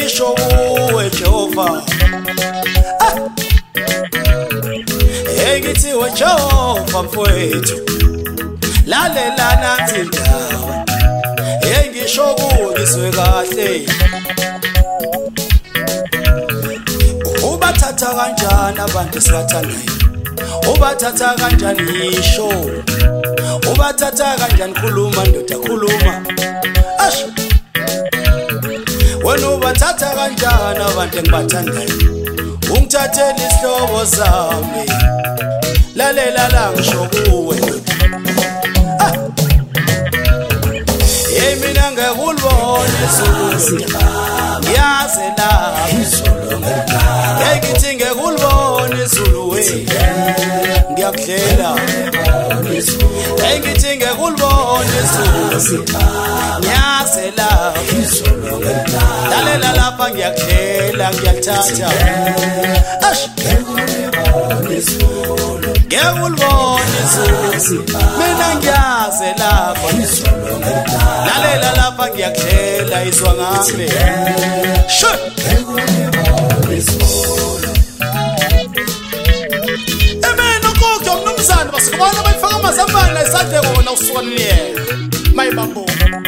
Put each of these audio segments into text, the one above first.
ngisho kuwe Jehova ngithi we Jehova mfowethu lalela nathi indaba ngisho kuwe ngizwe kahle ubathatha kanjani abantu sibathandayo ubathatha kanjani isho ubathatha kanjani khuluma ndoda khuluma ash wena ubathatha kanjani abantu engibathandayo ungithathela isihlobo sami lalela la ngisho kuwe mina ngekulibona izulu ngiyazi la ngithi ngekulibona izulu we ngiyakudlela ngithi ngekulibona izulu ngiyazi la lalela lapha ngiyakudlela ngiyathatha ngekulibona izulu mina ngiyazi lapha lalela lapha ngiyakudlela izwa ngami emena kokho mnumzane basikubona bayifaka amazambane esande kona usuka niyena mayibambo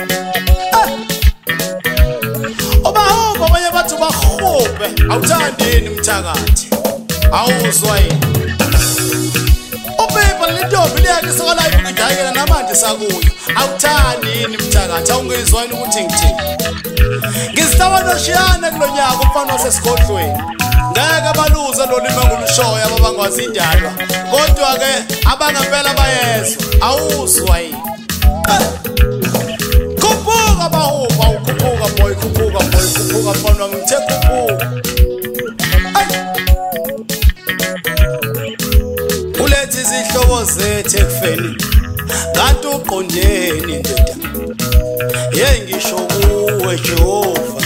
obahomba abanye bathi bahube awuthandeni mthakathi awuzwa yini uphepha lentombi liyake soka live ngidayela namanje sakuyo awuthani yini mthakathi awungizwani ukuthi ngithini ngizitawa noshiyana kulonyaka umfana wasesigodlweni ngeke abaluza lo lima ngulushoya abangwazi indalwa kodwa ke abangampela bayezwa awuzwa yini khuphuka bahuba ukhuphuka boy khuphuka mfana wami ngithe khuphuka ulethi izihlobo zethu ekufeni kanti uqondeni ndoda ngisho kuwe Jehova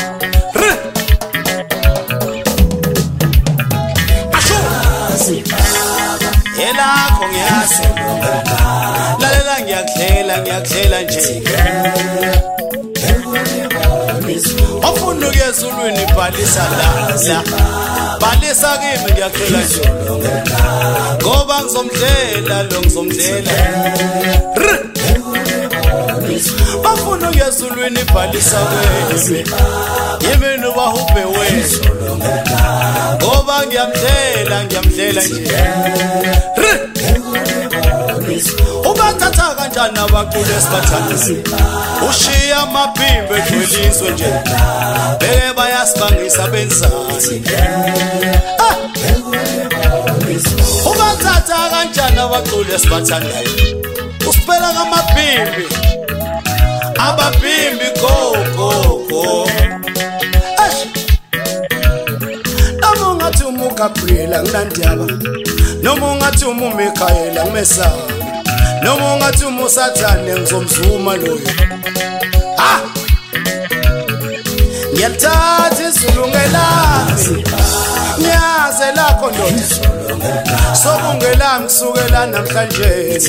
elakho ngiyazi lalela ngiyakudlela nje afuna ukuyezulwini bhalisa la bhalisa kimi ngiyakudlela nje ngoba ngizomdlela lo ngizomdlela bafuna ukuyezulwini bhalisa kimi yimi nobahube wena ngoba ngiyamdlela nje ubathatha kanjani abaqulu esibathandayo ushiya amabhimbe edwelizwe nje beke bayasibangisa benzani ubathatha kanjani abaqulu esibathandayo usiphela ngamabhimbi ababhimbi go noma ungathi uMugabriela nginandiyaba noma ungathi uMikhayela ngimesaba noma ungathi uMusathane ngizomzuma loyo ngiyalithatha izulu ngelami ngiyaze lakho ndoda sokungelami kusukela namhlanje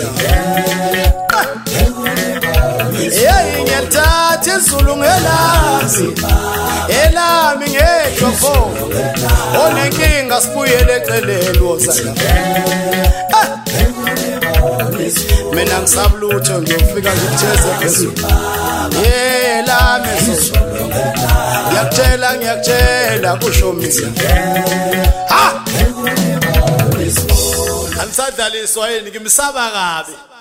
ngiyalithatha izulu ngelami elami ngejofo onenkinga sibuyele eceleni wozana mina ngisabulutho ngiyofika ngikutheze phezulu lami ngiyakutshela kusho mina angisadlaliswa yini ngimsaba kabi